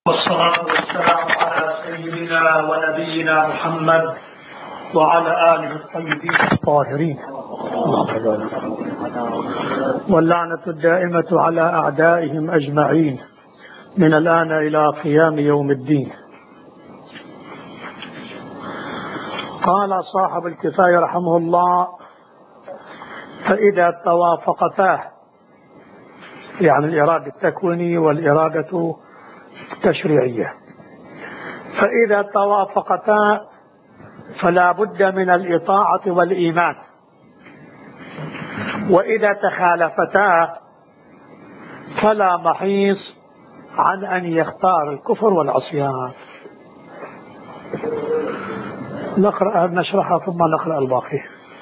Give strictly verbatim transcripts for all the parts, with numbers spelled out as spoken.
والصلاة والسلام على سيدنا ونبينا محمد وعلى آله الطيبين الطاهرين، واللعنة الدائمة على أعدائهم أجمعين من الآن إلى قيام يوم الدين. قال صاحب الكفاية رحمه الله: فإذا توافقتا، يعني الإرادة التكوينية والإرادة التشريعية، فإذا توافقتا فلا بد من الإطاعة والإيمان، وإذا تخالفتا فلا محيص عن أن يختار الكفر والعصيان. نقرأ نشرحها ثم نقرأ الباقي.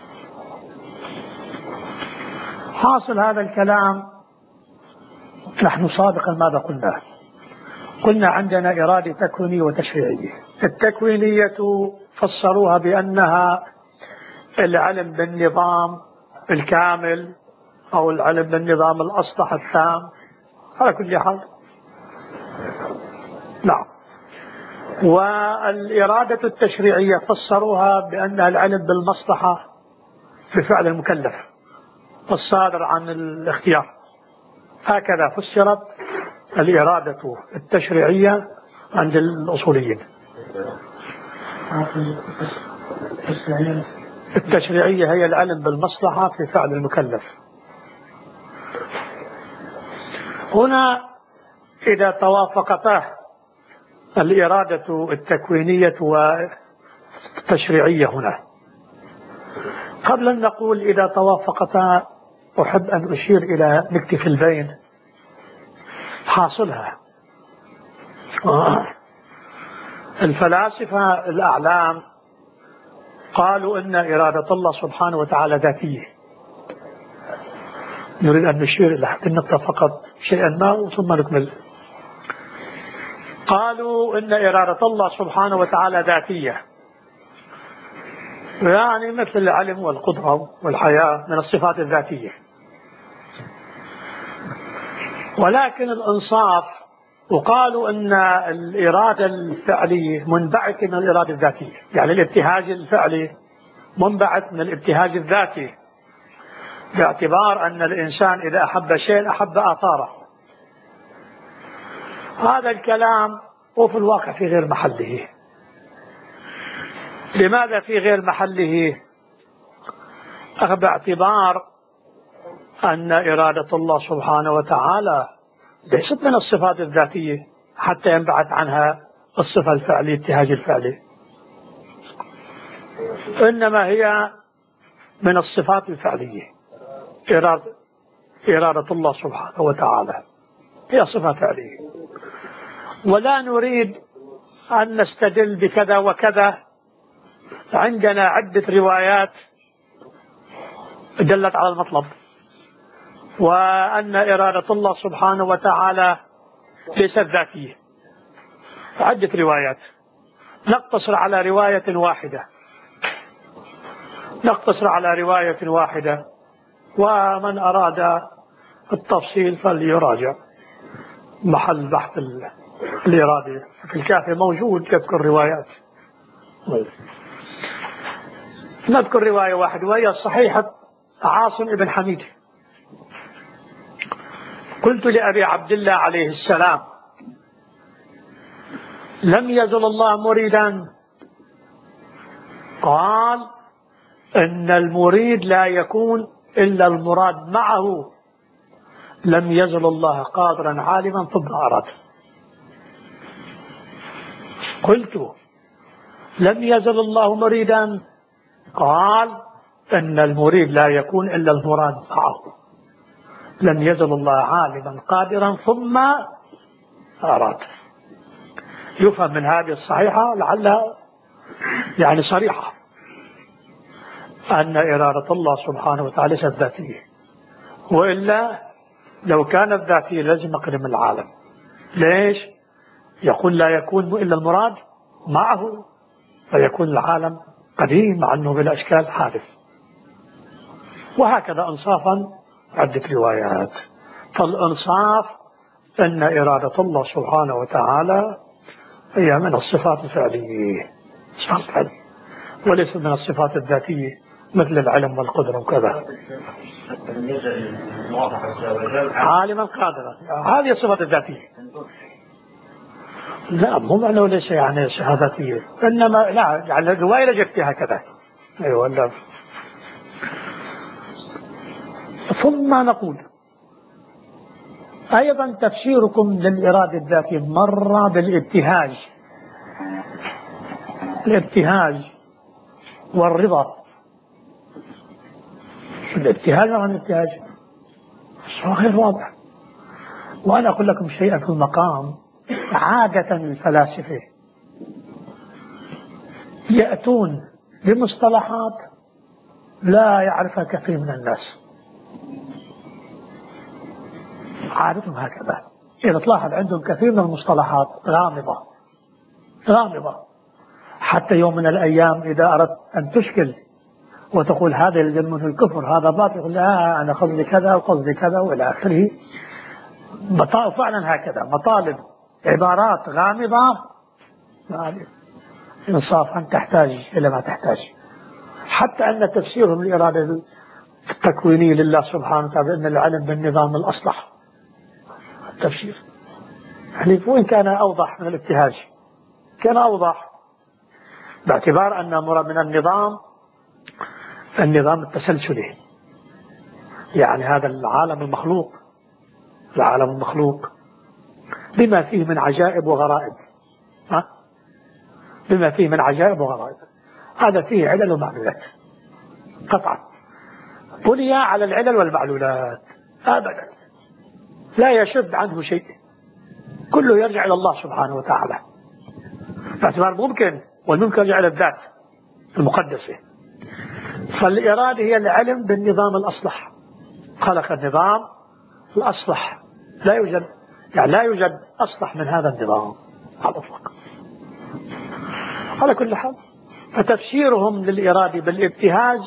حاصل هذا الكلام، نحن سابقا ماذا قلنا؟ قلنا عندنا إرادة تكوينية وتشريعية. التكوينية فسروها بأنها العلم بالنظام الكامل أو العلم بالنظام الأصلح التام على كل حال. نعم. والإرادة التشريعية فسروها بأنها العلم بالمصلحة في فعل المكلف الصادر عن الاختيار. هكذا فسرت الإرادة التشريعية عند الأصوليين. التشريعية هي العلم بالمصلحة في فعل المكلف. هنا إذا توافقتا الإرادة التكوينية والتشريعية، هنا قبل أن نقول إذا توافقتا أحب أن أشير إلى نكتة في البين حاصلها. آه. الفلاسفة الأعلام قالوا إن إرادة الله سبحانه وتعالى ذاتية. نريد أن نشير إلى هذه النقطة فقط شيئا ما ثم نكمل. قالوا إن إرادة الله سبحانه وتعالى ذاتية، يعني مثل العلم والقدرة والحياة من الصفات الذاتية، ولكن الإنصاف وقالوا أن الإرادة الفعلية منبعثة من الإرادة الذاتية، يعني الابتهاج الفعلي منبعث من الابتهاج الذاتي، باعتبار أن الإنسان إذا أحب شيء أحب آثاره. هذا الكلام وفي الواقع في غير محله. لماذا في غير محله؟ باعتبار أن إرادة الله سبحانه وتعالى ليست من الصفات الذاتية حتى ينبعث عنها الصفة الفعلية الابتهاج الفعلي، إنما هي من الصفات الفعلية. إرادة, إرادة الله سبحانه وتعالى هي صفة فعلية، ولا نريد أن نستدل بكذا وكذا. عندنا عدة روايات دلت على المطلب، وأن إرادة الله سبحانه وتعالى ليست ذاتية. عدة روايات، نقتصر على رواية واحدة نقتصر على رواية واحدة ومن أراد التفصيل فليراجع محل بحث الإرادة في الكافي موجود يذكر روايات. نذكر رواية واحدة وهي صحيحة عاصم بن حميد. قلت لأبي عبد الله عليه السلام: لم يزل الله مريدا؟ قال: إن المريد لا يكون إلا المراد معه. لم يزل الله قادرا عالما ثم أراد. قلت: لم يزل الله مريدا؟ قال: إن المريد لا يكون إلا المراد معه. لم يزل الله عالما قادرا ثم أراد. يفهم من هذه الصحيحة لعلها يعني صريحة أن إرادة الله سبحانه وتعالى ليست ذاتية، وإلا لو كانت ذاتية لازم نقدم العالم. ليش؟ يقول لا يكون إلا المراد معه، فيكون العالم قديم مع أنه بالأشكال حادث. وهكذا إنصافا عدة روايات. فالإنصاف أن إرادة الله سبحانه وتعالى هي من الصفات الفعلية، صفات فعلية، وليس من الصفات الذاتية مثل العلم والقدرة وكذا. عالما قادرا، هذه الصفات الذاتية. لا، مو معنى ليس يعني صفة ذاتية، إنما لا يعني الرواية لجبت هكذا. أيوة لا. ثم نقول أيضا تفسيركم للإرادة الذاتية مرة بالابتهاج، الابتهاج والرضا. الابتهاج عن الابتهاج غير واضح. وأنا أقول لكم شيئا في المقام. عادة الفلاسفة يأتون بمصطلحات لا يعرفها كثير من الناس، عادتهم هكذا. إذا تلاحظ عندهم كثير من المصطلحات غامضة غامضة، حتى يوم من الأيام إذا أردت أن تشكل وتقول هذا يلزم منه الكفر هذا باطل، يقول لا أنا قصدي كذا وقصدي كذا وإلى آخره. فعلا هكذا مطالب عبارات غامضة إنصافا تحتاج إلى ما تحتاج. حتى أن تفسيرهم للإرادة التكوينية لله سبحانه وتعالى أن العلم بالنظام الأصلح، التفسير يعني وإن كان أوضح من الابتهاج، كان أوضح باعتبار أن مراد من النظام النظام التسلسلي، يعني هذا العالم المخلوق العالم المخلوق بما فيه من عجائب وغرائب، ها؟ بما فيه من عجائب وغرائب، هذا فيه علل ومعلولات قطعا. بني على العلل والمعلولات أبدا، لا يشد عنه شيء، كله يرجع إلى الله سبحانه وتعالى باعتبار ممكن، والممكن يرجع إلى الذات المقدسة. فالإرادة هي العلم بالنظام الأصلح، خلق النظام الأصلح، لا يوجد يعني لا يوجد أصلح من هذا النظام على الإطلاق. على كل حال فتفسيرهم للإرادة بالابتهاج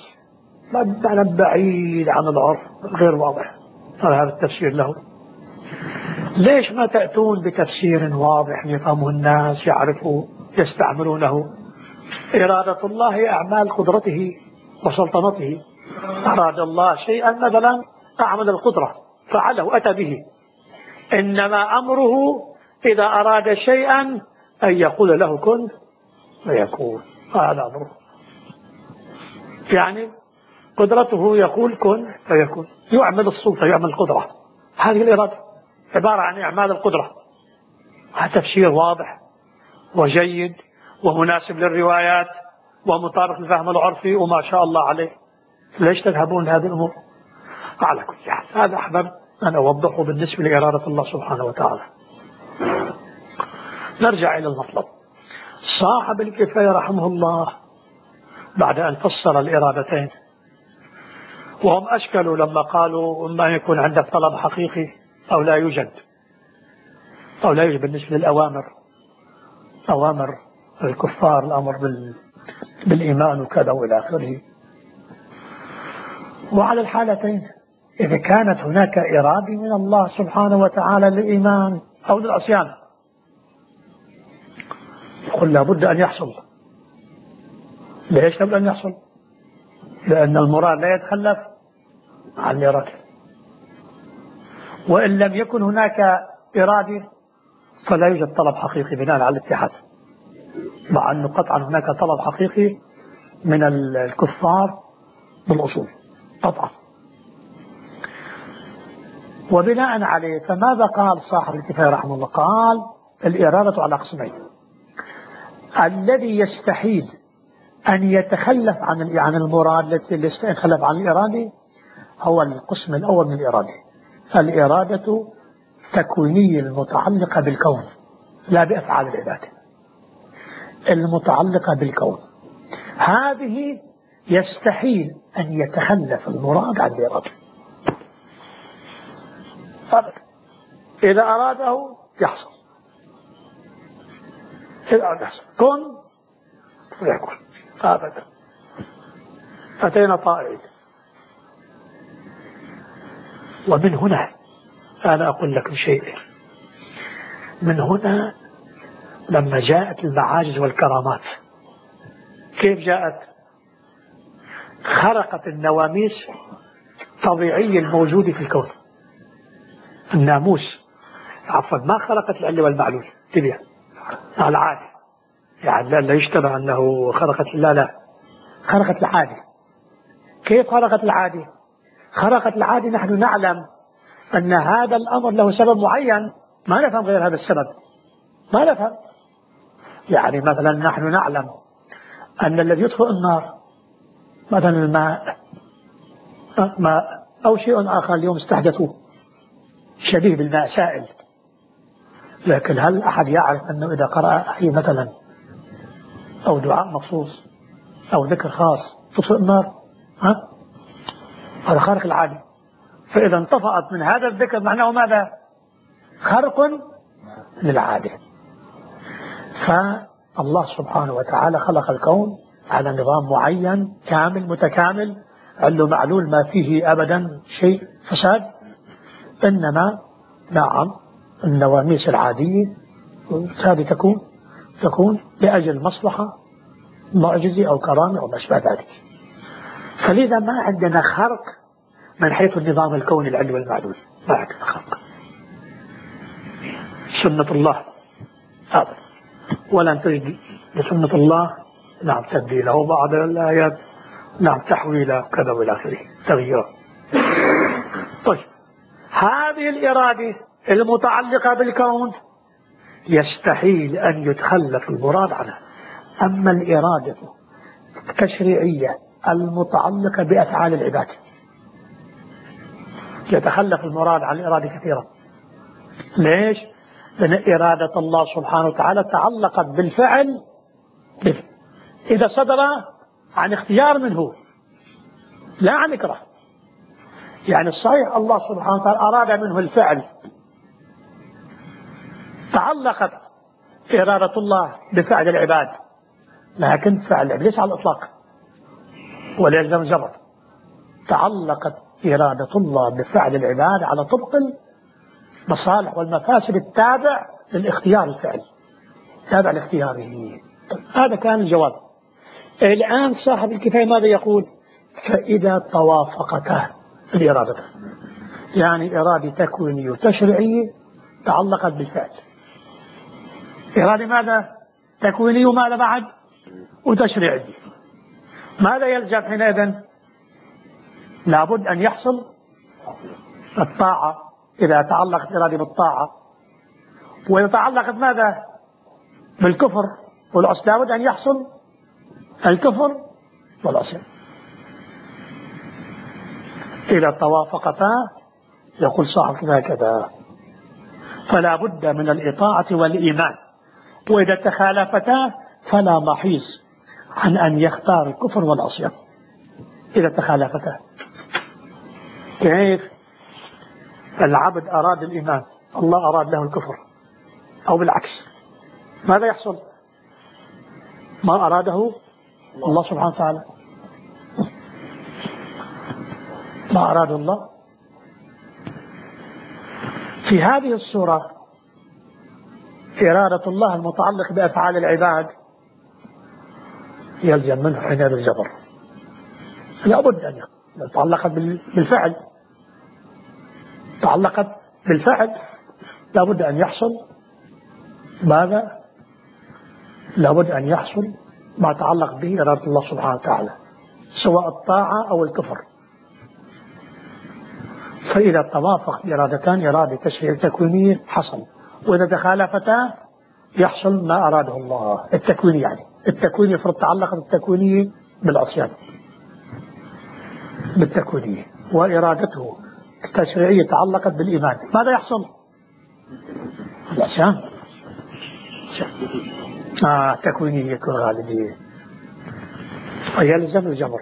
بعيد عن العرف، غير واضح هذا التفسير له. ليش ما تأتون بتفسير واضح يفهمه الناس يعرفوا يستعملونه؟ إرادة الله هي أعمال قدرته وسلطنته. أراد الله شيئا مثلا أعمل القدرة فعله أتى به، إنما أمره إذا أراد شيئا أن يقول له كن فيكون، هذا أمره. يعني قدرته يقول كن فيكون، يعمل السلطة يعمل القدرة، هذه الإرادة عبارة عن أعمال القدرة. هذا تفسير واضح وجيد ومناسب للروايات ومطابق للفهم العرفي وما شاء الله عليه. ليش تذهبون لهذه الأمور؟ على كل حال هذا أحبب أن أوضحه بالنسبة لإرادة الله سبحانه وتعالى. نرجع إلى المطلب. صاحب الكفاية رحمه الله بعد أن فسر الإرادتين، وهم أشكلوا لما قالوا إما أن يكون عندك طلب حقيقي أو لا يوجد، أو لا يوجد بالنسبة للأوامر، أوامر الكفار الأمر بال... بالإيمان وكذا وإلى آخره. وعلى الحالتين إذا كانت هناك إرادة من الله سبحانه وتعالى للإيمان أو للعصيان قل لابد أن يحصل. ليش لابد أن يحصل؟ لأن المراد لا يتخلف عن الإرادة، وإن لم يكن هناك إرادة فلا يوجد طلب حقيقي بناء على الاتحاد، مع أنه قطعا هناك طلب حقيقي من الكفار بالأصول قطعا. وبناء عليه فماذا قال صاحب الكفاية رحمه الله؟ قال الإرادة على قسمين: الذي يستحيل أن يتخلف عن عن المراد التي يتخلف عن الإرادة هو القسم الأول من الإرادة، الإرادة تكوينية المتعلقة بالكون لا بأفعال العباد، المتعلقة بالكون، هذه يستحيل أن يتخلف المراد عن الإرادة أبدا. إذا أراده يحصل، إذا أراده يحصل كن فيكون أبدا. أتينا طائعين. ومن هنا أنا أقول لكم شيء من هنا لما جاءت المعاجز والكرامات كيف جاءت؟ خرقت النواميس الطبيعية الموجودة في الكون. الناموس عفوا ما خرقت العلة والمعلول، تبع العادة، يعني لا, لا يشتبه أنه خرقت، لا لا خرقت العادة. كيف خرقت العادة؟ خرقت العادة نحن نعلم أن هذا الأمر له سبب معين، ما نفهم غير هذا السبب، ما نفهم. يعني مثلا نحن نعلم أن الذي يطفئ النار مثلا الماء ماء أو شيء آخر اليوم استحدثوه شبيه بالماء سائل، لكن هل أحد يعرف أنه إذا قرأ آية مثلا أو دعاء مخصوص أو ذكر خاص تطفئ النار؟ ها؟ هذا خارق العادة. فإذا انطفأت من هذا الذكر معناه ماذا؟ خرق للعادة. فالله سبحانه وتعالى خلق الكون على نظام معين كامل متكامل، عنده معلول ما فيه أبدا شيء فساد، إنما نعم النواميس العادية هذه تكون تكون لأجل مصلحة معجزة أو كرامة أو ما شابه ذلك. فلذا ما عندنا خرق من حيث النظام الكوني العلوي والمعلول، ما عندنا خرق. سنة الله هذا، ولن تجد لسنة الله نعم تبديله، بعض الآيات نعم تحويله كذا والى آخره تغييره. طيب هذه الإرادة المتعلقة بالكون يستحيل أن يتخلف المراد عنها. أما الإرادة التشريعية المتعلقة بأفعال العباد يتخلف المراد عن الإرادة كثيرا. ليش؟ لأن إرادة الله سبحانه وتعالى تعلقت بالفعل إذا صدر عن اختيار منه لا عن إكراه. يعني الصحيح الله سبحانه وتعالى أراد منه الفعل، تعلقت إرادة الله بفعل العباد، لكن فعل العباد ليس على الإطلاق ولا يلزم الجبر. تعلقت إرادة الله بفعل العباد على طبق المصالح والمفاسد التابع للاختيار الفعل، تابع لاختياره. هذا كان الجواب. الآن صاحب الكفاية ماذا يقول؟ فإذا توافقتا الإرادة، يعني إرادة تكوينية وتشريعية تعلقت بالفعل، إرادة ماذا؟ تكوينية وماذا بعد؟ وتشريعية. ماذا يلزم حينئذ؟ لابد أن يحصل الطاعة إذا تعلقت إرادة بالطاعة، وإذا تعلقت ماذا؟ بالكفر والعصيان لابد أن يحصل الكفر والعصيان. إذا توافقتا يقول صاحب كذا كذا، فلا بد من الإطاعة والإيمان، وإذا تخالفتا فلا محيص عن أن يختار الكفر والعصيان إذا تخالفتا. كيف؟ العبد أراد الإيمان، الله أراد له الكفر، أو بالعكس ماذا يحصل؟ ما أراده الله سبحانه وتعالى، ما أراد الله. في هذه الصورة إرادة الله المتعلق بأفعال العباد يلزم منه عناد الجبر، لابد أن تعلقت بالفعل، تعلقت بالفعل لابد أن يحصل ماذا؟ لابد أن يحصل ما تعلق به إرادة الله سبحانه وتعالى، سواء الطاعة أو الكفر. فإذا توافق إرادتان، إرادة تشريع تكوينية حصل، وإذا تخالفتا يحصل ما أراده الله التكويني. يعني التكويني يفرض تعلقت التكوينية بالعصيان بالتكوينية، وإرادته التشريعية تعلقت بالإيمان، ماذا يحصل؟ العصيان آه تكوينية يكون غالبية، ويلزم الجبر.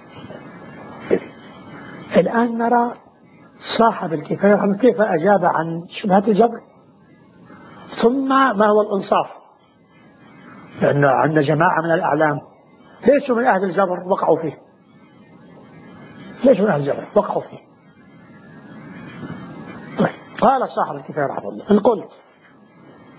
الآن نرى صاحب الكفاية كيف أجاب عن شبهة الجبر، ثم ما هو الإنصاف، لأن عندنا جماعة من الأعلام ليسوا من أهل الجبر وقعوا فيه، ليسوا من أهل الجبر وقعوا فيه. طيب. قال صاحب الكفاية رحمه الله إن قلت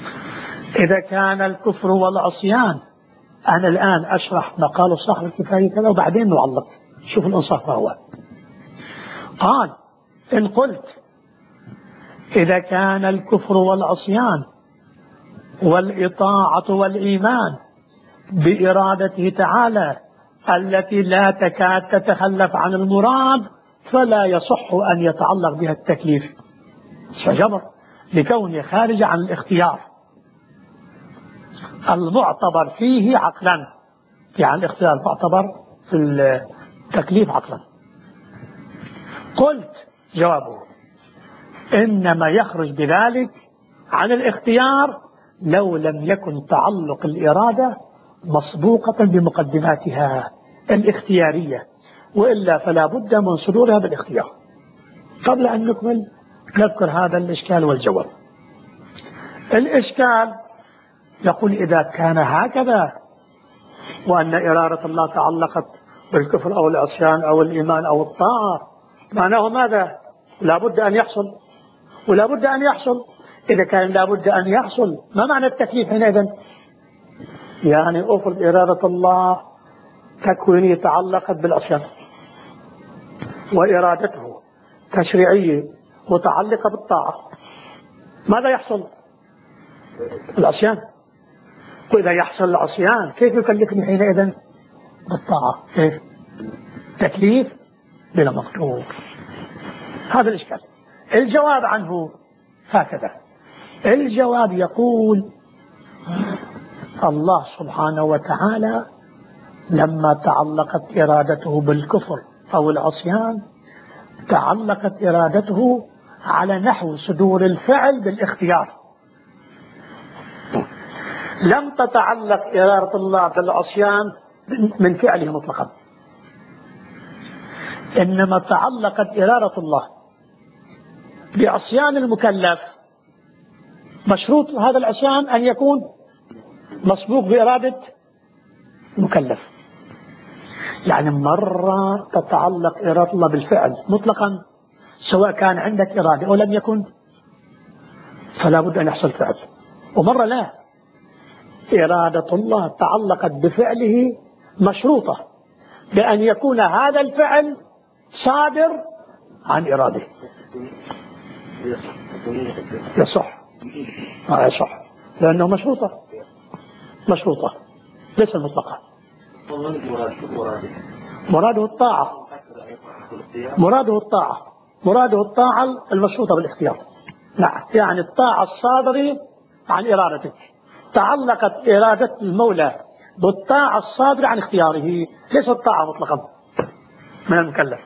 إذا كان الكفر والعصيان، أنا الآن أشرح ما قاله صاحب الكفاية كذا وبعدين نعلق. شوف الإنصاف ما هو. قال: إن قلت إذا كان الكفر والعصيان والإطاعة والإيمان بإرادته تعالى التي لا تكاد تتخلف عن المراد، فلا يصح أن يتعلق بها التكليف فجبر، لكونه خارج عن الاختيار المعتبر فيه عقلا. يعني الاختيار المعتبر في التكليف عقلا. قلت: جوابه: إنما يخرج بذلك عن الاختيار لو لم يكن تعلق الإرادة مسبوقة بمقدماتها الاختيارية، وإلا فلا بد من صدورها بالاختيار. قبل أن نكمل نذكر هذا الإشكال والجواب. الإشكال يقول: إذا كان هكذا وأن إرادة الله تعلقت بالكفر أو العصيان أو الإيمان أو الطاعة، معناه ماذا؟ لا بد أن يحصل، ولا بد أن يحصل. إذا كان لا بد أن يحصل، ما معنى التكليف حينئذ؟ يعني أفرض إرادة الله تكوينية تعلقت بالعصيان، وإرادته تشريعية متعلقة بالطاعة، ماذا يحصل؟ العصيان. وإذا يحصل العصيان كيف يكلفني حينئذ بالطاعة؟ كيف؟ تكليف بلا مقدور. هذا الإشكال. الجواب عنه هكذا. الجواب يقول: الله سبحانه وتعالى لما تعلقت إرادته بالكفر أو العصيان تعلقت إرادته على نحو صدور الفعل بالاختيار، لم تتعلق إرادة الله بالعصيان من فعله مطلقا، إنما تعلقت إرادة الله بعصيان المكلف. مشروط هذا العصيان أن يكون مسبوق بإرادة المكلف. يعني مرة تتعلق إرادة الله بالفعل مطلقا سواء كان عندك إرادة أو لم يكن، فلا بد أن يحصل فعل. ومرة لا، إرادة الله تعلقت بفعله مشروطة بأن يكون هذا الفعل صادر عن إرادة. يصح ما يصح لأنه مشروطة مشروطة ليس المطلقة. مراده الطاعة مراده الطاعة مراده الطاعة المشروطة بالاختيار. نعم، يعني الطاعة الصادرة عن إرادتك. تعلقت إرادة المولى بالطاعة الصادرة عن اختياره، ليس الطاعة مطلقا من المكلف.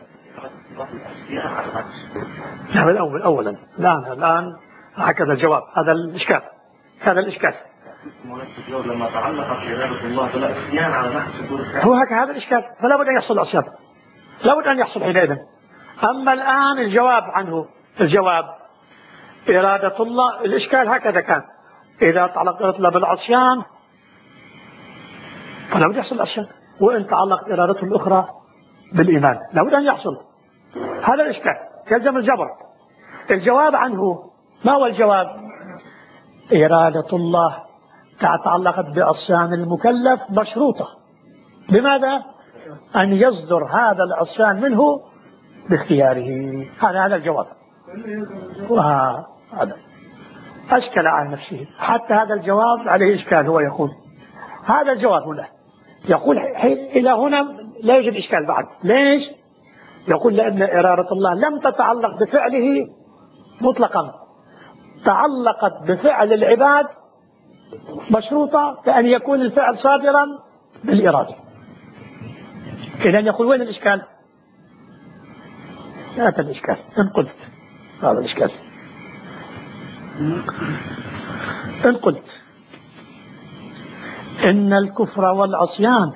نعم، الأول أولا الآن الآن هكذا الجواب. هذا الإشكال هذا الإشكال لما تعلقت إرادة الله بالعصيان على نحو صدور الفعل، هو هكذا هذا الإشكال، فلا بد أن يحصل العصيان، لا بد أن يحصل حينئذ. أما الآن الجواب عنه، الجواب إرادة الله، الإشكال هكذا كان: إذا تعلقت إرادة الله بالعصيان فلا بد يحصل العصيان، وإن تعلقت إرادته الأخرى بالإيمان لا بد أن يحصل. هذا الإشكال يلزم الجبر. الجواب عنه ما هو الجواب؟ إرادة الله تعلقت بعصيان المكلف مشروطة بماذا؟ أن يصدر هذا العصيان منه باختياره. هذا هذا الجواب. وهذا أشكل على نفسه، حتى هذا الجواب عليه إشكال. هو يقول هذا الجواب هنا، يقول إلى هنا لا يوجد إشكال بعد. ليش؟ يقول لأن إرادة الله لم تتعلق بفعله مطلقا، تعلقت بفعل العباد مشروطة بأن يكون الفعل صادرا بالإرادة. إذن يقول وين الإشكال؟ هذا الإشكال. إن قلت هذا الإشكال إن قلت إن الكفر والعصيان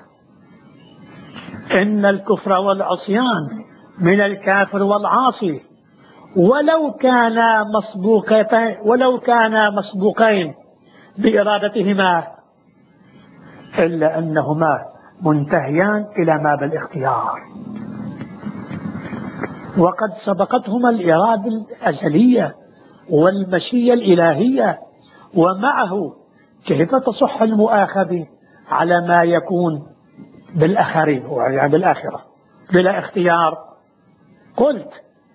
إن الكفر والعصيان من الكافر والعاصي ولو كانا مسبوقين ولو كانا مسبوقين بإرادتهما، إلا أنهما منتهيان إلى ما بالاختيار، وقد سبقتهما الإرادة الأزلية والمشيئة الإلهية، ومعه كيف تصح المؤاخذة على ما يكون بالآخرين يعني بالآخرة بلا اختيار؟ قلت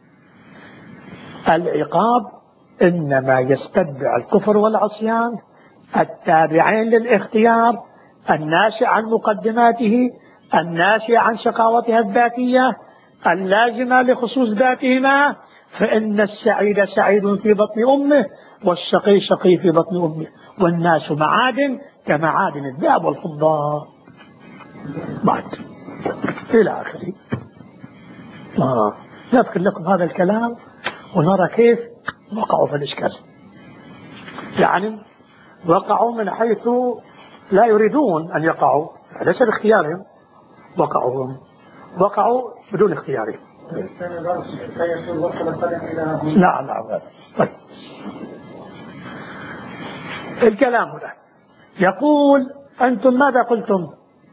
العقاب إنما يستتبع الكفر والعصيان التابعين للاختيار الناشئ عن مقدماته الناشئ عن شقاوتها الذاتية اللازمة لخصوص ذاتهما، فإن السعيد سعيد في بطن أمه والشقي شقي في بطن أمه والناس معادن كمعادن الذهب والفضة بعد إلى آخره. آه. نذكر لكم هذا الكلام ونرى كيف وقعوا في الإشكال. يعني وقعوا من حيث لا يريدون أن يقعوا، ليس باختيارهم، وقعوا وقعوا بدون اختيارهم. نعم نعم. طيب. الكلام هنا يقول أنتم ماذا قلتم؟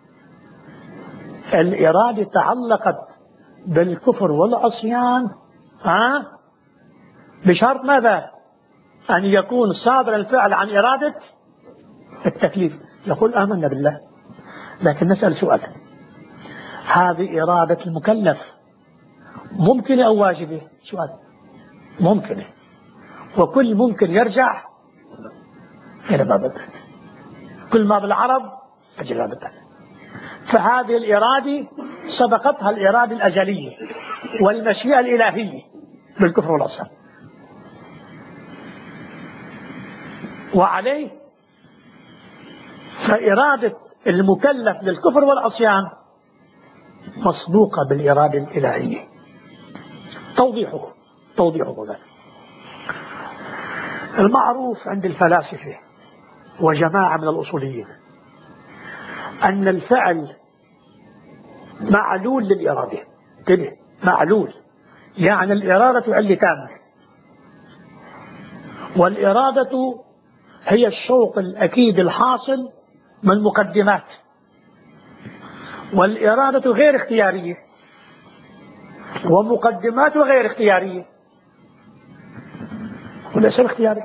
الإرادة تعلقت بالكفر والعصيان ها بشرط ماذا؟ أن يكون صادر الفعل عن إرادة التكليف. يقول آمنا بالله، لكن نسأل سؤال، هذه إرادة المكلف ممكنة أو واجبة؟ سؤال. ممكنة، وكل ممكن يرجع إلى ما بدأ، كل ما بالعرب أجل ما بدأ. فهذه الإرادة سبقتها الإرادة الأجلية والمشيئة الإلهية بالكفر والعصيان، وعليه فإرادة المكلف للكفر والعصيان مسبوقة بالإرادة الإلهية. توضيحه توضيحه ذلك المعروف عند الفلاسفة وجماعة من الأصوليين أن الفعل معلول للإرادة. كده معلول يعني الإرادة علتان، والإرادة هي الشوق الأكيد الحاصل من مقدمات، والإرادة غير اختيارية ومقدمات غير اختيارية وليس اختياري.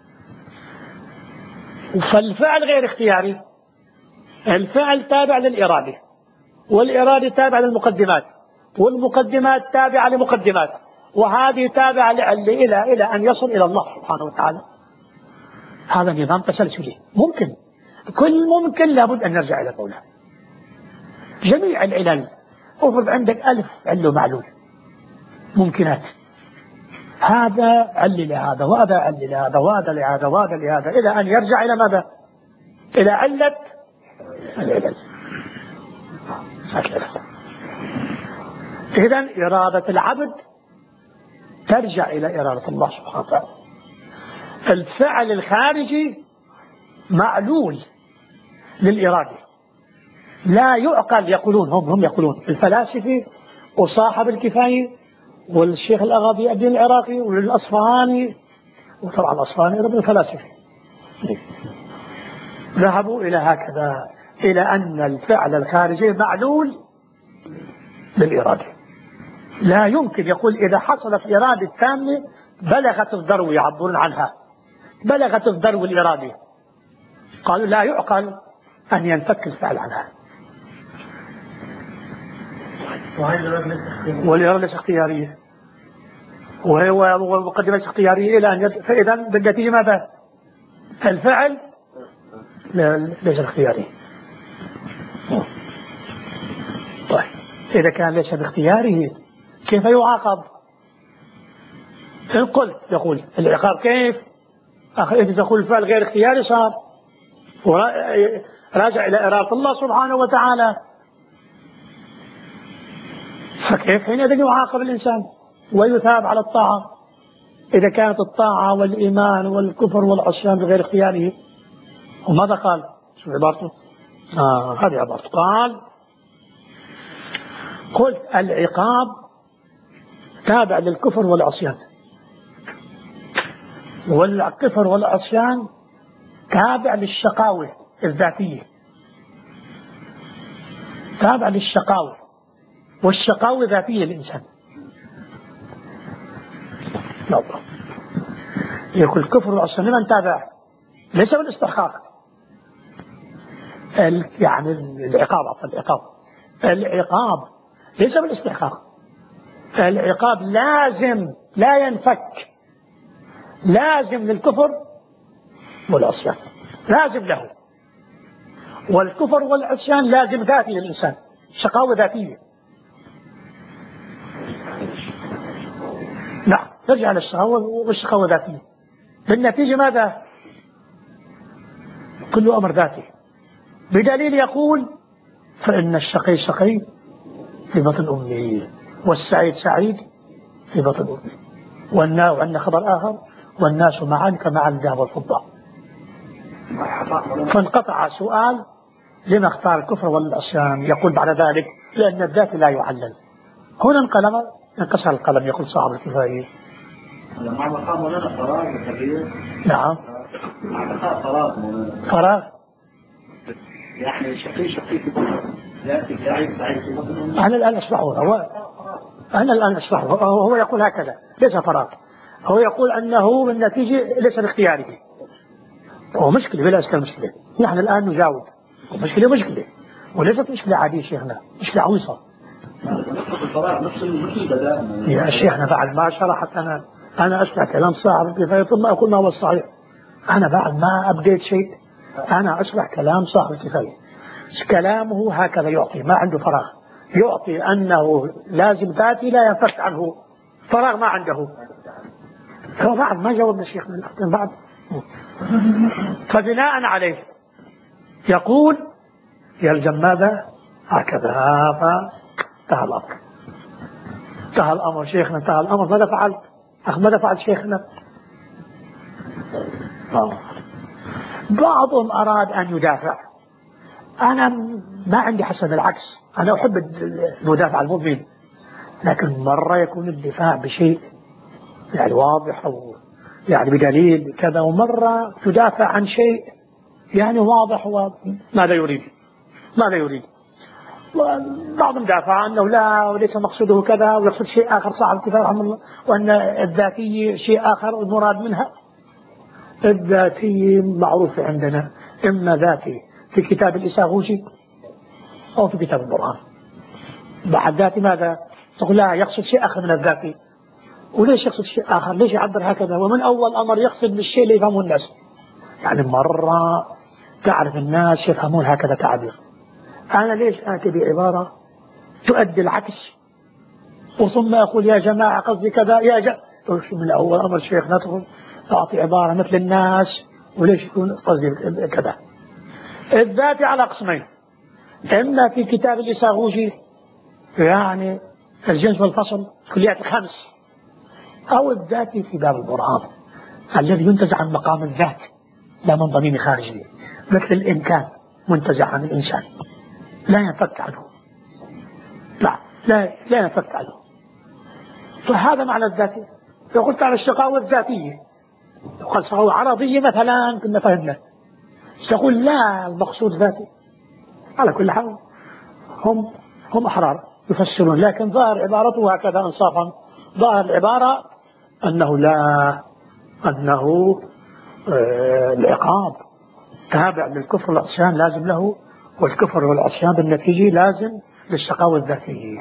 فالفعل غير اختياري، الفعل تابع للإرادة والإرادة تابعة للمقدمات والمقدمات تابعة لمقدمات وهذه تابعة إلى إلى أن يصل إلى الله سبحانه وتعالى. هذا نظام تسلسلي ممكن، كل ممكن لابد أن نرجع إلى قوله. جميع العلل افرض عندك ألف علة معلول ممكنات، هذا عل لهذا وهذا عل لهذا وهذا لهذا وهذا لهذا إلى أن يرجع إلى ماذا؟ إلى علة العلل. إذن إرادة العبد ترجع إلى إرادة الله سبحانه وتعالى. الفعل الخارجي معلول للإرادة لا يعقل. يقولون هم هم يقولون الفلاسفة وصاحب الكفاية والشيخ الأغاضي الدين العراقي والأصفهاني، وطبعا الأصفهاني ابن الفلاسفة، ذهبوا إلى هكذا، إلى أن الفعل الخارجي معلول للإرادة. لا يمكن يقول إذا حصلت إرادة تامة بلغت الذروة، يعبرون عنها بلغت الذروة الإرادة، قالوا لا يعقل أن ينفك الفعل عنها. والإرادة ليس اختيارية وهو مقدمة اختيارية إلى أن يد... فإذا بالنتيجة ماذا؟ الفعل ليس اختياري. طيب إذا كان ليس باختياره كيف يعاقب؟ إن قلت يقول العقاب كيف؟ إذا تقول الفعل غير اختياري صار راجع إلى إرادة الله سبحانه وتعالى، فكيف حينئذ يعاقب الإنسان ويثاب على الطاعة إذا كانت الطاعة والإيمان والكفر والعصيان بغير اختياره؟ وماذا قال؟ شو عبارته؟ آه هذه عبارته. قال قلت العقاب تابع للكفر والعصيان، والكفر والعصيان تابع للشقاوة الذاتية، تابع للشقاوة، والشقاوة ذاتية للإنسان. لا يقول الكفر والعصيان لمن تابع؟ ليس بالاستحقاق، يعني العقاب عفوا العقاب العقاب ليس بالاستحقاق. العقاب لازم لا ينفك، لازم للكفر والعصيان، لازم له. والكفر والعصيان لازم ذاتي للإنسان، شقاوة ذاتية. نعم ترجع للشقاوة والشقاوة ذاتية. بالنتيجة ماذا؟ كل أمر ذاتي، بدليل يقول فإن الشقي شقي في بطن أمه والسعيد سعيد في بطن أمه، والناس وعندنا خبر آخر والناس معا كمع الذهب والفضة. فانقطع سؤال لما اختار الكفر والعصيان، يقول بعد ذلك لأن الذات لا يعلل. هنا انقلب انكسر القلم، يقول صاحب الكفاية. لما مقام لنا فراغ كبير. نعم فراغ فراغ يعني شقي شقي في بطن ذاتي سعيد سعيد في بطن. أنا الآن أشرحه، هو أنا الآن أشرحه. هو يقول هكذا ليس فراغ، هو يقول أنه بالنتيجة ليس باختياره. هو مشكلة بلا أشكال مشكلة، نحن الآن نجاوب. مشكلة مشكلة وليست مشكلة عادية شيخنا، مشكلة عويصة. يا شيخنا بعد ما شرحت أنا أنا أشرح كلام صاحب الكفاية ثم أقول ما هو الصحيح. أنا بعد ما أبديت شيء، أنا أشرح كلام صاحب الكفاية. كلامه هكذا يعطي، ما عنده فراغ، يعطي أنه لازم ذاتي لا ينفك عنه، فراغ ما عنده. هو بعد ما جاوبنا شيخنا بعد. فبناء عليه يقول يلزم ماذا؟ هكذا انتهى الأمر. انتهى الأمر شيخنا، انتهى الأمر. ماذا فعل؟ أخ ماذا فعل شيخنا؟ بعضهم أراد أن يدافع، أنا ما عندي حسن العكس، أنا أحب المدافع المؤمن، لكن مرة يكون الدفاع بشيء يعني واضح أو يعني بدليل كذا، ومرة تدافع عن شيء يعني واضح وماذا يريد ماذا يريد. بعضهم دافع أنه لا وليس مقصوده كذا ويقصد شيء آخر صاحب الكفاية رحمه الله، وأن الذاتية شيء آخر المراد منها. الذاتية معروفة عندنا، إما ذاتي في كتاب الإساغوشي أو في كتاب القرآن. بعد ذاتي ماذا؟ تقول لا يقصد شيء آخر من الذاتي. وليش يقصد شيء آخر؟ ليش يعبر هكذا؟ ومن أول أمر يقصد بالشيء اللي يفهمه الناس. يعني مرة تعرف الناس يفهمون هكذا تعبير، أنا ليش آتي بعبارة تؤدي العكس وثم أقول يا جماعة قصدي كذا يا جماعة. من أول أمر شيخ ندخل أعطي عبارة مثل الناس وليش يكون قصدي كذا. الذات على قسمين، إما في كتاب الإساغوشي يعني الجنس والفصل كليات الخمس، أو الذاتي في باب القرآن الذي ينتزع عن مقام الذات لا من ضمير خارجي، مثل الإمكان منتزع عن الإنسان لا ينفك عنه، لا لا لا ينفك عنه. فهذا معنى الذاتي. لو قلت على الشقاوة الذاتية قال شقاوة عرضية مثلا كنا فهمنا، تقول لا المقصود ذاتي. على كل حال هم هم أحرار يفسرون، لكن ظاهر عبارته هكذا انصافا، ظاهر العبارة أنه لا أنه آه العقاب تابع للكفر والعصيان لازم له، والكفر والعصيان بالنتيجة لازم للشقاوة الذاتية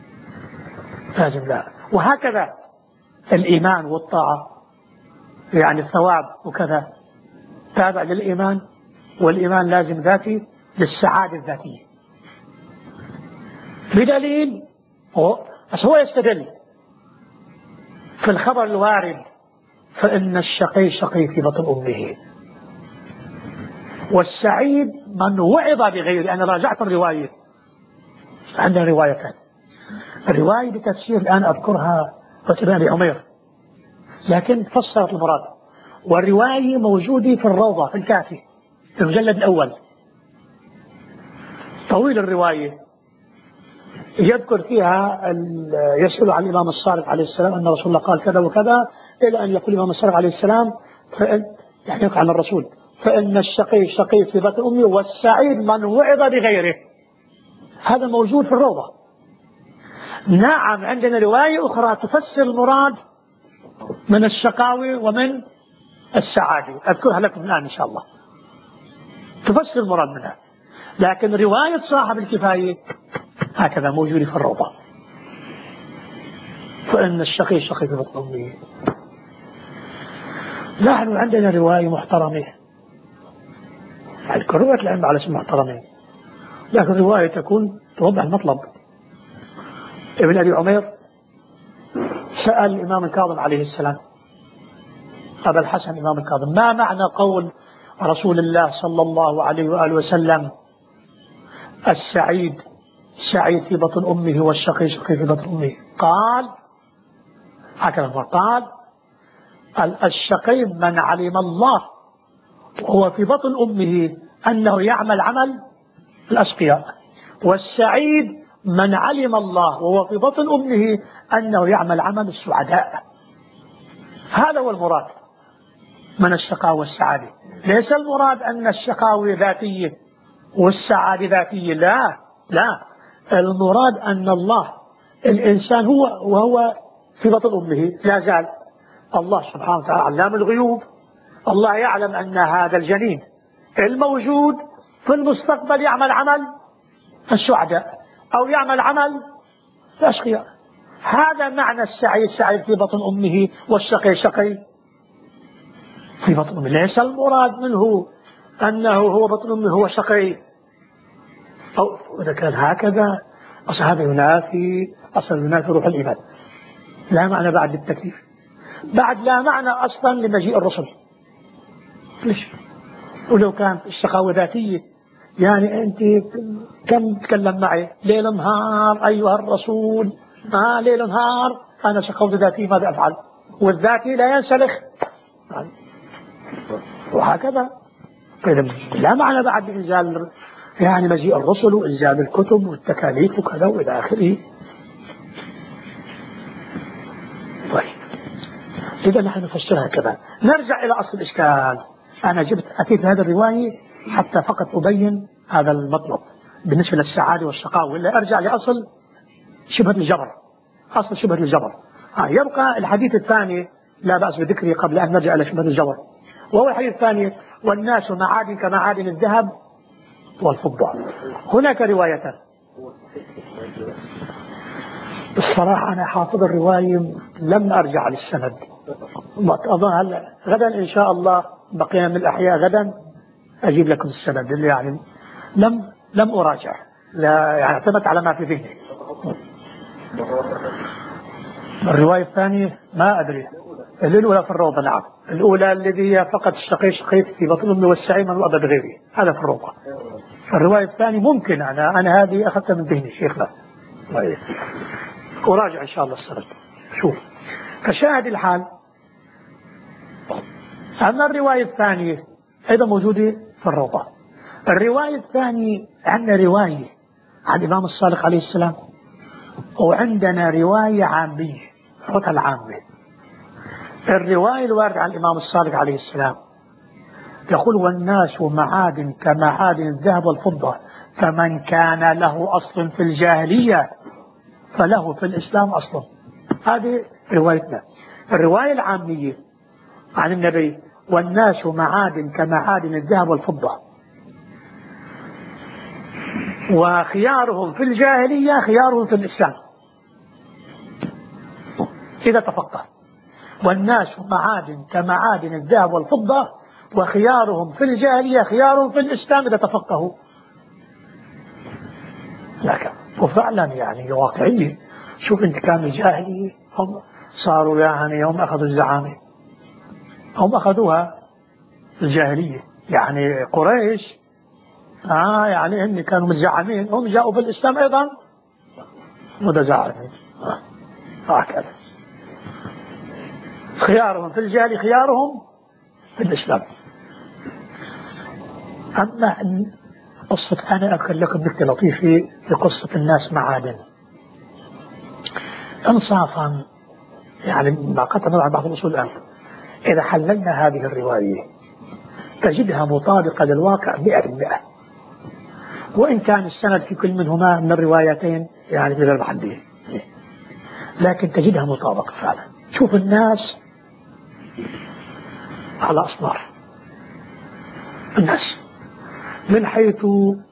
لازم لا. وهكذا الإيمان والطاعة يعني الثواب وكذا تابع للإيمان، والإيمان لازم ذاتي للسعادة الذاتية. بدليل هو بس هو يستدل في الخبر الوارد فإن الشقي شقي في بطن أمه والسعيد من وعظ بغيره. أنا راجعت الرواية، عندنا روايتان، الرواية بتفسير الآن أذكرها فتبان لعمير لكن فسرت المراد، والرواية موجودة في الروضة في الكافي في المجلد الأول، طويل الرواية، يذكر فيها يسأل عن الإمام الصادق عليه السلام أن رسول الله قال كذا وكذا، إلى أن يقول الإمام الصادق عليه السلام فإن يعني يقع عن الرسول فإن الشقي شقي في بطن أمه والسعيد من وعظ بغيره. هذا موجود في الروضة. نعم عندنا رواية أخرى تفسر المراد من الشقاوة ومن السعادي، أذكرها لكم الآن إن شاء الله تفسر المراد منها. لكن رواية صاحب الكفاية هكذا موجودة في الروضة، فإن الشقي شقي في بطن أمه. نحن عندنا رواية محترمة، يعني كل رواية العلم على اسم محترمين، لكن رواية تكون توضح المطلب. ابن أبي عمير سأل الإمام الكاظم عليه السلام أبا الحسن الإمام الكاظم: ما معنى قول رسول الله صلى الله عليه وآله وسلم السعيد سعيد في بطن أمه والشقي شقي في بطن أمه؟ قال هكذا قال: الشقي من علم الله وهو في بطن أمه أنه يعمل عمل الأشقياء، والسعيد من علم الله وهو في بطن أمه أنه يعمل عمل السعداء. هذا هو المراد من الشقاء والسعادة. ليس المراد أن الشقاوة ذاتية والسعادة ذاتية، لا لا، المراد أن الله الإنسان هو وهو في بطن أمه لا زال الله سبحانه وتعالى علام الغيوب، الله يعلم أن هذا الجنين الموجود في المستقبل يعمل عمل السعداء أو يعمل عمل الأشقياء. هذا معنى السعي السعي في بطن أمه والشقي شقي في بطن أمه. ليس المراد منه أنه هو بطن أمه هو شقي، أو إذا كان هكذا أصل هذا ينافي أصل ينافي روح الإيمان، لا معنى بعد للتكليف، بعد لا معنى أصلا لمجيء الرسل. ليش؟ ولو كانت الشقاوة ذاتية، يعني أنت كم تكلم معي ليل نهار أيها الرسول، ما ليل نهار أنا شقاوة ذاتية ماذا أفعل؟ والذاتي لا ينسلخ وهكذا. لا معنى بعد إنزال يعني مجيء الرسل وإنزال الكتب والتكاليف وكذا وإلى آخره. طيب إذا نحن نفسرها كذا. نرجع إلى أصل الإشكال. أنا جبت أتيت هذه الرواية حتى فقط أبين هذا المطلب بالنسبة للسعادة والشقاء، وإلا أرجع لأصل شبهة الجبر، أصل شبهة الجبر. آه يبقى الحديث الثاني لا بأس بذكره قبل أن نرجع إلى شبهة الجبر، وهو الحديث الثاني: والناس معادن كمعادن الذهب والفضة. هناك روايتان. الصراحة أنا حافظ الرواية لم أرجع للسند، أظن غدا إن شاء الله بقينا من الأحياء غدا أجيب لكم السند اللي يعني لم لم أراجع، لا يعني اعتمدت على ما في ذهني. الرواية الثانية ما أدري، الأولى في الروضة. نعم الأولى الذي هي فقط الشقي شقيت في بطن أمي والسعي من وأبد غيري، هذا في الروضة. الرواية الثانية ممكن أنا أنا هذه أخذتها من ذهني شيخنا، أراجع إن شاء الله السند. شوف فشاهد الحال. أما الرواية الثانية أيضا موجودة في الروضة. الرواية الثانية عندنا رواية عن الإمام الصادق عليه السلام، وعندنا رواية عامية رتها العامة. الرواية الواردة عن الإمام الصادق عليه السلام يقول: والناس معادن كمعادن الذهب والفضة، فمن كان له أصل في الجاهلية فله في الإسلام أصل. هذه روايتنا. الرواية العامية عن النبي: والناس معادن كمعادن الذهب والفضة، وخيارهم في الجاهلية خيارهم في الإسلام إذا تفقه. والناس معادن كمعادن الذهب والفضة، وخيارهم في الجاهلية خيارهم في الإسلام إذا تفقهوا. لكن وفعلا يعني واقعية. شوف انت كان الجاهلية هم صاروا يعني هم أخذوا الزعامة، هم أخذوها الجاهلية، يعني قريش آه يعني إن كانوا متزعمين، هم جاءوا في الإسلام أيضا متزعمين. هكذا خيارهم في الجاهلية خيارهم في الإسلام. أما قصة أنا أذكر لكم نكتة لطيفة في قصة الناس معادن إنصافا، يعني ما قطع نوع بعض الأصول الآن. إذا حللنا هذه الرواية تجدها مطابقة للواقع مئة بالمئة، وإن كان السند في كل منهما من الروايتين يعني غير محدية، لكن تجدها مطابقة فعلا. شوف الناس على أصناف الناس، من حيث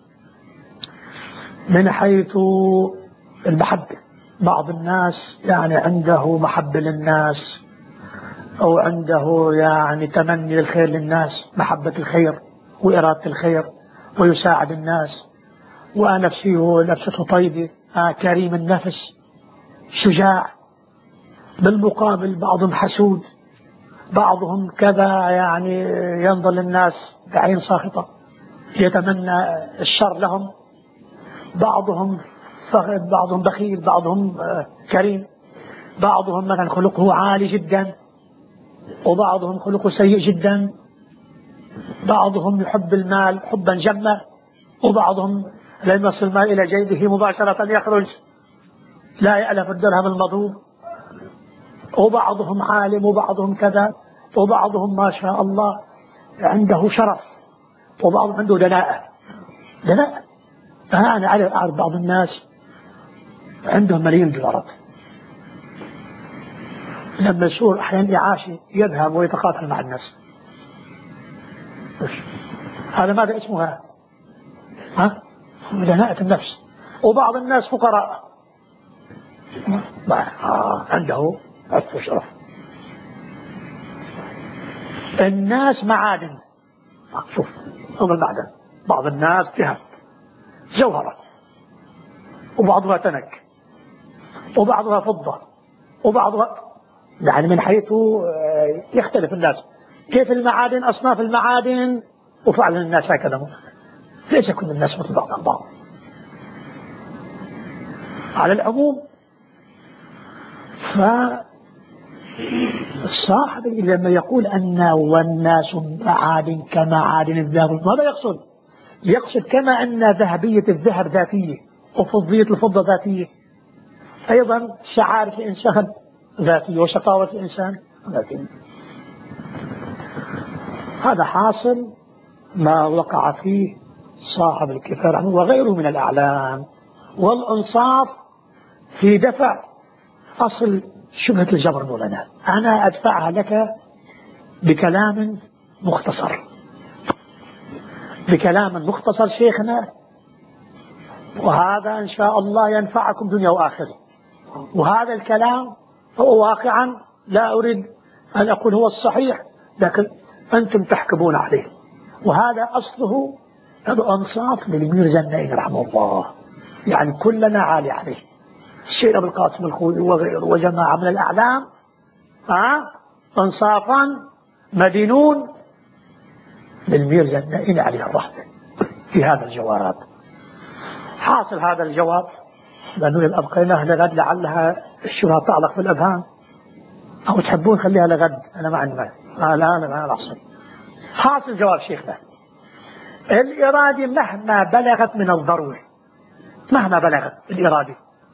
من حيث المحبة. بعض الناس يعني عنده محبة للناس، أو عنده يعني تمني الخير للناس، محبة الخير وإرادة الخير، ويساعد الناس، ونفسه نفسه طيبة، آه كريم النفس شجاع. بالمقابل بعضهم حسود، بعضهم كذا يعني ينظر للناس بعين ساخطة، يتمنى الشر لهم. بعضهم بعضهم بخيل، بعضهم آه كريم، بعضهم مثلا خلقه عالي جدا، وبعضهم خلقه سيء جدا. بعضهم يحب المال حبا جما، وبعضهم لما يصل المال إلى جيبه مباشرة يخرج لا يألف الدرهم المضروب. وبعضهم عالم، وبعضهم كذا، وبعضهم ما شاء الله عنده شرف، وبعضهم عنده دناءة. دناءة أنا أعرف بعض الناس عندهم ملايين دولارات، لما يصير أحيانا إعاشة يذهب ويتقاتل مع الناس. هذا ماذا اسمها؟ ها؟ دناءة النفس. وبعض الناس فقراء آه عنده عفو وشرف. الناس معادن، شوف هم المعدن. بعض الناس ذهب جوهرة، وبعضها تنك، وبعضها فضة، وبعضها يعني من حيث يختلف الناس. كيف المعادن، أصناف المعادن، وفعلا الناس هكذا، ليس كل الناس مثل بعض البعض. على العموم فالصاحب لما يقول أن والناس معادن كمعادن الذهب، ماذا يقصد؟ يقصد كما أن ذهبية الذهب ذاتية وفضية الفضة ذاتية، أيضا سعادة الإنسان ذاتية وشقاوة الإنسان ذاتية. هذا حاصل ما وقع فيه صاحب الكفار عنه وغيره من الأعلام والأنصاف في دفع أصل شبهة الجبر مولانا. أنا أدفعها لك بكلام مختصر، بكلام مختصر شيخنا، وهذا إن شاء الله ينفعكم دنيا وآخرة. وهذا الكلام هو واقعا لا أريد أن أقول هو الصحيح، لكن أنتم تحكمون عليه. وهذا أصله الأنصاف للميرزا النائي رحمه الله، يعني كلنا عالي عليه. الشيخ أبو القاسم الخوئي وغيره وجماعة من الأعلام ها أنصافا مدينون للميرزا النائي عليه الرحمة في هذا الجواب. حاصل هذا الجواب لأنه إذا أبقيناها لغد لعلها الشبهة تعلق في الأذهان، أو تحبون خليها لغد، أنا ما عندي مال الآن أنا العصر. حاصل جواب شيخنا، الإرادة مهما بلغت من الضرورة، مهما بلغت الإرادة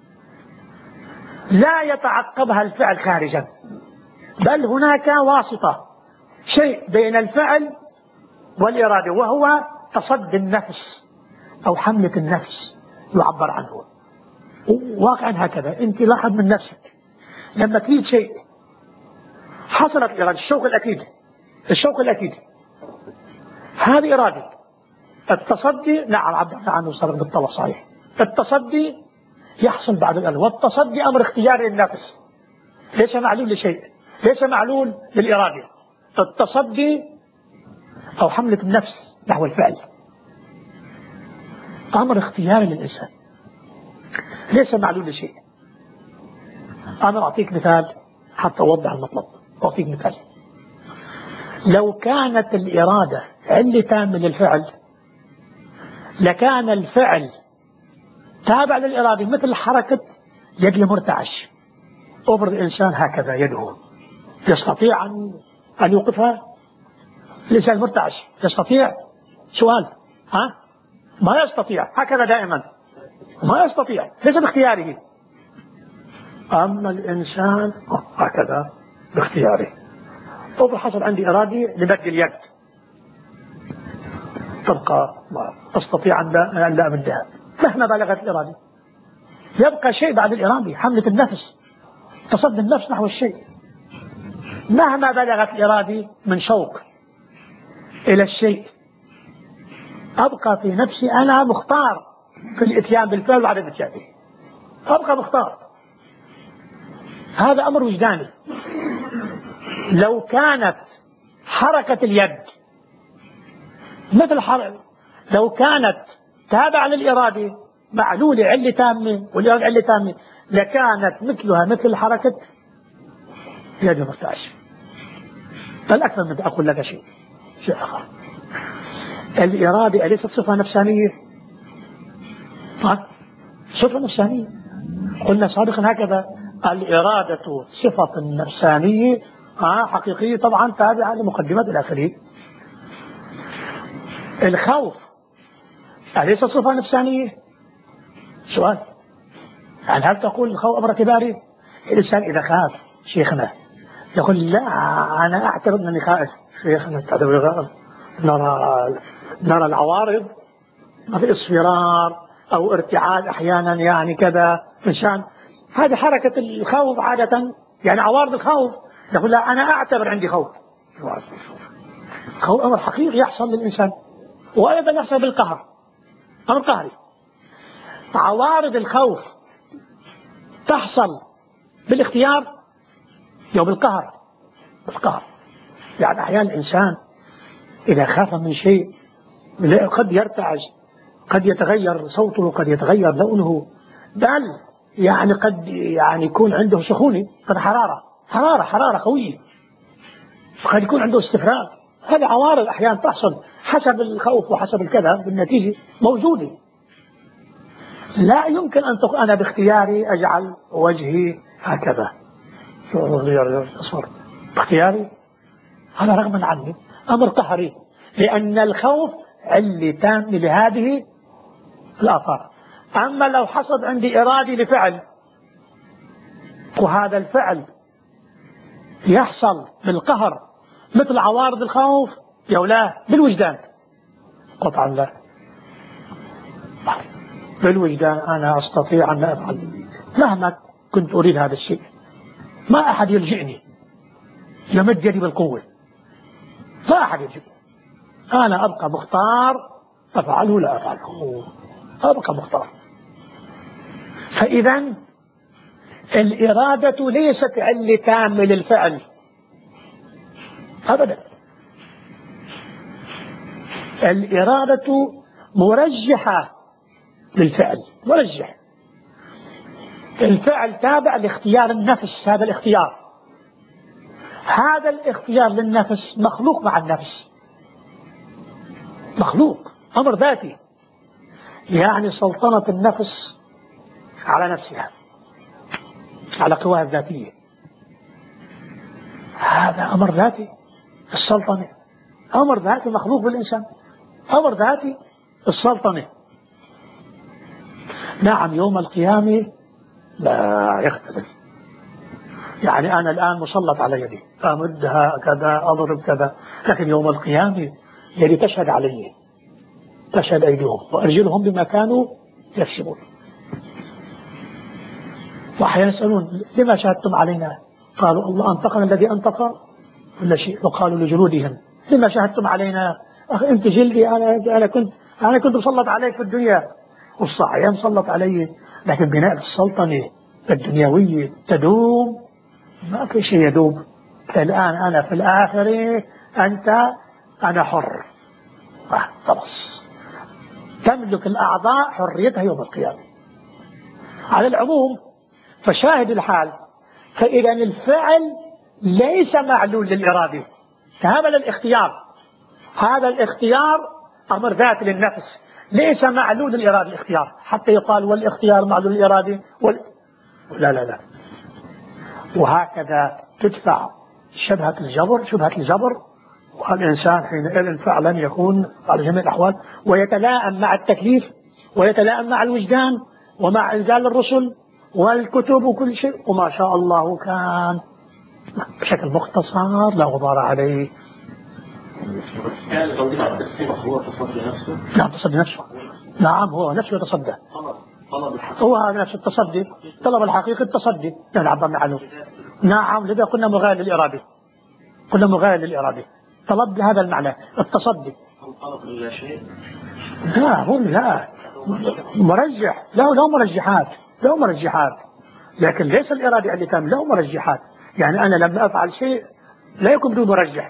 لا يتعقبها الفعل خارجا، بل هناك واسطة، شيء بين الفعل والإرادة، وهو تصدي النفس أو حملة النفس يعبر عنه. واقعا هكذا أنت لاحظ من نفسك لما تريد شيء حصلت الإرادة، الشوق الأكيد، الشوق الأكيد هذه إرادة. التصدي نعم عبر عنه صدق بالطبع صحيح، التصدي يحصل بعد الأمر، والتصدي أمر اختياري للنفس، ليس معلول لشيء، ليس معلول للإرادة. التصدي أو حملة النفس نحو الفعل أمر اختياري للإنسان، ليس معلول لشيء. أنا أعطيك مثال حتى أوضح المطلب. أعطيك مثال، لو كانت الإرادة علة من الفعل لكان الفعل تابع للإرادة، مثل حركة يد المرتعش. أفرض الإنسان هكذا يده، يستطيع أن أن يوقفها؟ الإنسان المرتعش يستطيع؟ سؤال ها؟ ما يستطيع، هكذا دائما ما يستطيع، ليس باختياره. أما الإنسان هكذا باختياره. أفرض حصل عندي إرادة لمد اليد، تبقى ما أستطيع أن لا, لا أمدها مهما بلغت الإرادة. يبقى شيء بعد الإرادة، حملة النفس، تصدي النفس نحو الشيء. مهما بلغت الإرادة من شوق إلى الشيء أبقى في نفسي أنا مختار في الإتيان بالفعل وعدم الإتيان به، أبقى مختار. هذا أمر وجداني. لو كانت حركة اليد مثل حركة، لو كانت تابعة للإرادة معلولة علة تامة والإرادة علة تامة، لكانت مثلها مثل حركة يد المرتعش. بل أكثر من أقول لك شيء شيء آخر. الإرادة أليست صفة نفسانية؟ ها؟ صفة نفسانية. قلنا سابقا هكذا، الإرادة صفة نفسانية ها حقيقية طبعا تابعة لمقدمات الآخرين. الخوف أليس صفة نفسانية؟ سؤال. يعني هل تقول الخوف أمر اعتباري؟ الإنسان إذا خاف شيخنا يقول لا أنا أعترض أنني خائف. شيخنا تعتبر نرى نرى العوارض في اصفرار أو ارتعاد أحيانا يعني كذا مشان هذه حركة الخوف عادة، يعني عوارض الخوف. يقول لا أنا أعتبر عندي خوف. خوف أمر حقيقي يحصل للإنسان، وأيضا يحصل بالقهر، أمر قهري. عوارض الخوف تحصل بالاختيار أو بالقهر. بالقهر يعني أحيانا الإنسان إذا خاف من شيء قد يرتعش، قد يتغير صوته، قد يتغير لونه، بل يعني قد يعني يكون عنده سخونة، قد حرارة حرارة حرارة قوية، قد يكون عنده استفراغ. هذه عوارض أحيانا تحصل حسب الخوف وحسب الكذا، بالنتيجة موجودة. لا يمكن أن تقول أنا باختياري أجعل وجهي هكذا باختياري، هذا رغما عني أمر قهري، لأن الخوف علة تام لهذه الآثار. أما لو حصل عندي إرادة لفعل وهذا الفعل يحصل بالقهر مثل عوارض الخوف يا لا بالوجدان، قطعا لا، بالوجدان أنا أستطيع أن أفعل مهما كنت أريد هذا الشيء، ما أحد يلجئني يمد يدي بالقوة، ما أحد يلجئني، أنا أبقى مختار أفعله لا أفعله، أبقى مختار. فإذا الإرادة ليست علة تامة للفعل أبدا، الإرادة مرجحة للفعل، مرجح. الفعل تابع لاختيار النفس، هذا الاختيار هذا الاختيار للنفس مخلوق مع النفس، مخلوق أمر ذاتي، يعني سلطنة النفس على نفسها، على قواها الذاتية، هذا أمر ذاتي. السلطنة أمر ذاتي مخلوق بالإنسان، أمر ذاتي السلطنة. نعم يوم القيامة لا يختلف، يعني أنا الآن مسلط على يدي أمدها كذا أضرب كذا، لكن يوم القيامة يدي تشهد علي، تشهد أيديهم وأرجلهم بما كانوا يكسبون. وأحيانا يسألون لما شهدتم علينا؟ قالوا الله أنطقنا الذي أنطق كل شيء. وقالوا لجلودهم لما شهدتم علينا؟ أخي أنت جلدي، أنا أنا كنت أنا كنت مسلط عليك في الدنيا، والصحيح مسلط علي، لكن بناء السلطنة الدنيوية تدوم، ما في شيء يدوم. الآن أنا في الآخرة، أنت أنا حر، خلاص تملك الأعضاء حريتها يوم القيامة. على العموم فشاهد الحال، فإذا الفعل ليس معلول للإرادة، هذا الاختيار، هذا الاختيار أمر ذاتي للنفس، ليس معلول للإرادة الاختيار، حتى يقال والإختيار معلول للإرادة وال... لا لا لا. وهكذا تدفع شبهة الجبر، شبهة الجبر، والإنسان حينئذ فعلا يكون على جميع الأحوال ويتلائم مع التكليف ويتلائم مع الوجدان ومع إنزال الرسل والكتب وكل شيء. وما شاء الله كان بشكل مختصر لا غبار عليه. هو تصدي نفسه؟ نعم تصدي نفسه، نعم هو نفسه يتصدى، هو هذا نفس التصدي، طلب الحقيقي التصدي. نعم عبر عنه، نعم لذا قلنا مغاير للإرادة، قلنا مغاير للإرادة، طلب بهذا المعنى التصدي. طلب لا شيء؟ لا هو لا مرجح، له له مرجحات، له مرجحات، لكن ليس الإرادة اللي تام، له مرجحات. يعني أنا لما أفعل شيء لا يكون بدون مرجح.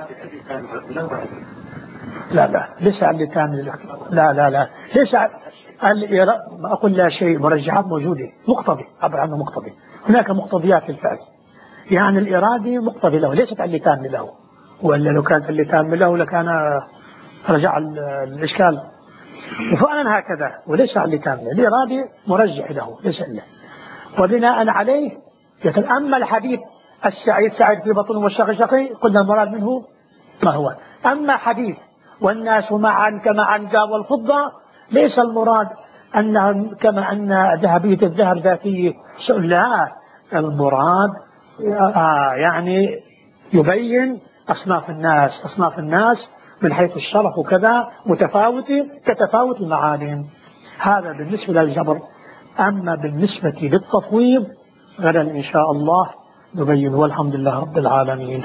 لا لا ليس اللي تام، لا لا لا ليس ما أقول لا شيء، مرجحات موجودة، مقتضي عبر عنه مقتضي، هناك مقتضيات للفعل. يعني الإرادة مقتضي له، ليست اللي تام له، وإلا لو كانت اللي تام له لكان رجع الإشكال. وفعلا هكذا، وليس اللي تام له، الإرادة مرجح له ليس له. وبناء عليه يتأمل الحديث السعيد سعيد في بطن والشقي شقي، قلنا المراد منه ما هو. أما حديث والناس معا كما عن الذهب والفضة، ليس المراد أنهم كما أن ذهبية الذهب ذاتية، لا، المراد آه يعني يبين أصناف الناس، أصناف الناس من حيث الشرف وكذا متفاوتة كتفاوت المعادن. هذا بالنسبة للجبر. أما بالنسبة للتفويض غدا إن شاء الله نبين، والحمد لله رب العالمين.